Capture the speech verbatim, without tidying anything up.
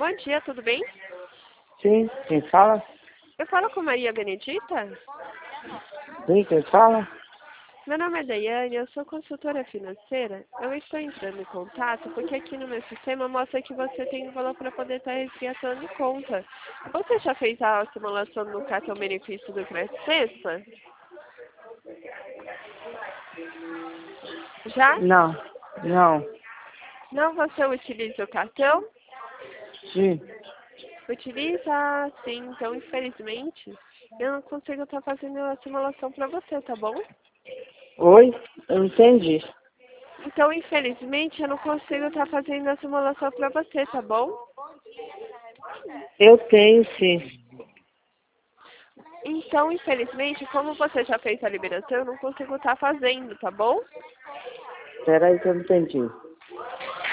Bom dia, tudo bem? Sim, quem fala? Eu falo com Maria Benedita? Sim, quem fala? Meu nome é Daiane, eu sou consultora financeira. Eu estou entrando em contato porque aqui no meu sistema mostra que você tem um valor para poder estar resgatando conta. Você já fez a simulação do cartão benefício do Crescença? Já? Não, não, Não, você utiliza o cartão? sim. Utiliza, sim. Então, infelizmente, eu não consigo estar fazendo a simulação para você, tá bom? Oi? Eu não entendi. Então, infelizmente, eu não consigo estar fazendo a simulação para você, tá bom? Eu tenho sim. Então, infelizmente, como você já fez a liberação, eu não consigo estar fazendo, tá bom? Peraí que eu não entendi.